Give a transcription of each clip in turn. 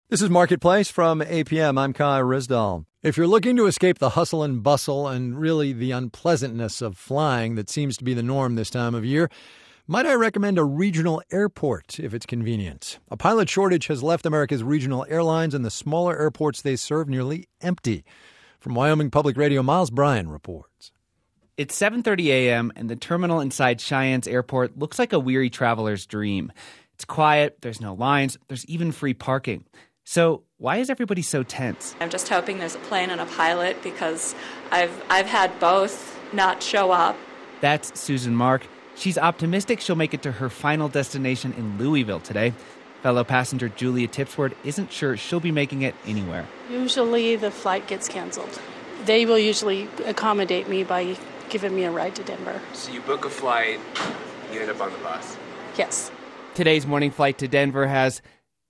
This is Marketplace from APM. I'm Kai Rizdal. If you're looking to escape the hustle and bustle and really the unpleasantness of flying that seems to be the norm this time of year, might I recommend a regional airport if it's convenient? A pilot shortage has left America's regional airlines and the smaller airports they serve nearly empty. From Wyoming Public Radio, Miles Bryan reports. It's 7:30 a.m. and the terminal inside Cheyenne's airport looks like a weary traveler's dream. It's quiet, there's no lines, there's even free parking. So why is everybody so tense? I'm just hoping there's a plane and a pilot because I've had both not show up. That's Susan Mark. She's optimistic she'll make it to her final destination in Louisville today. Fellow passenger Julia Tipsworth isn't sure she'll be making it anywhere. Usually the flight gets canceled. They will usually accommodate me by giving me a ride to Denver. So you book a flight, you end up on the bus? Yes. Today's morning flight to Denver has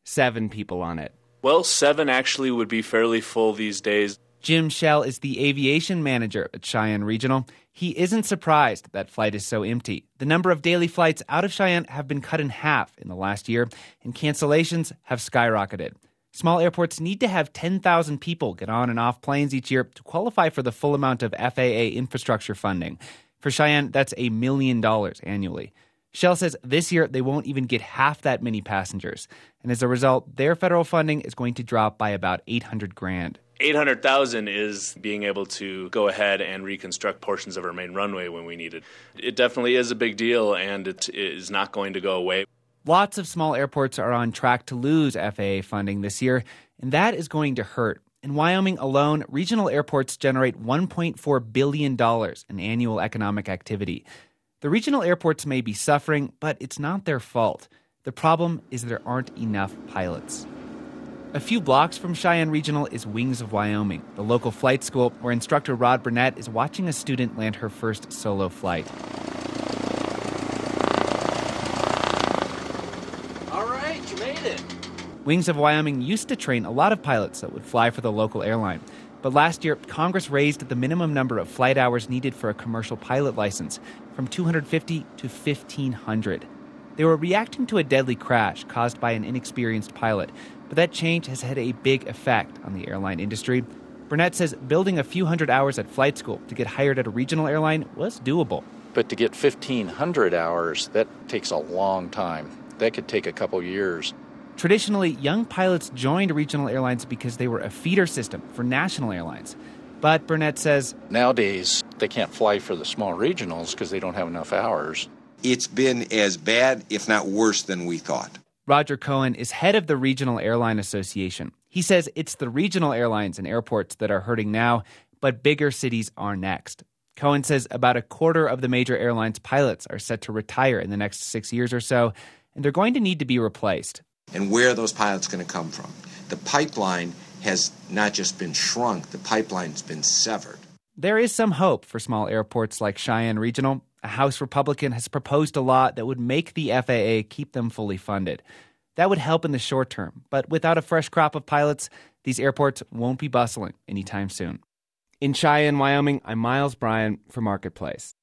7 people on it. Well, 7 actually would be fairly full these days. Jim Schell is the aviation manager at Cheyenne Regional. He isn't surprised that flight is so empty. The number of daily flights out of Cheyenne have been cut in half in the last year, and cancellations have skyrocketed. Small airports need to have 10,000 people get on and off planes each year to qualify for the full amount of FAA infrastructure funding. For Cheyenne, that's $1 million annually. Shell says this year they won't even get half that many passengers. And as a result, their federal funding is going to drop by about $800,000. $800,000 is being able to go ahead and reconstruct portions of our main runway when we need it. It definitely is a big deal, and it is not going to go away. Lots of small airports are on track to lose FAA funding this year, and that is going to hurt. In Wyoming alone, regional airports generate $1.4 billion in annual economic activity. The regional airports may be suffering, but it's not their fault. The problem is there aren't enough pilots. A few blocks from Cheyenne Regional is Wings of Wyoming, the local flight school where instructor Rod Burnett is watching a student land her first solo flight. All right, you made it. Wings of Wyoming used to train a lot of pilots that would fly for the local airline. But last year, Congress raised the minimum number of flight hours needed for a commercial pilot license from 250 to 1,500. They were reacting to a deadly crash caused by an inexperienced pilot, but that change has had a big effect on the airline industry. Burnett says building a few hundred hours at flight school to get hired at a regional airline was doable. But to get 1,500 hours, that takes a long time. That could take a couple years. Traditionally, young pilots joined regional airlines because they were a feeder system for national airlines. But Burnett says, nowadays, they can't fly for the small regionals because they don't have enough hours. It's been as bad, if not worse, than we thought. Roger Cohen is head of the Regional Airline Association. He says it's the regional airlines and airports that are hurting now, but bigger cities are next. Cohen says about a quarter of the major airlines' pilots are set to retire in the next 6 years or so, and they're going to need to be replaced. And where are those pilots going to come from? The pipeline has not just been shrunk, the pipeline's been severed. There is some hope for small airports like Cheyenne Regional. A House Republican has proposed a law that would make the FAA keep them fully funded. That would help in the short term, but without a fresh crop of pilots, these airports won't be bustling anytime soon. In Cheyenne, Wyoming, I'm Miles Bryan for Marketplace.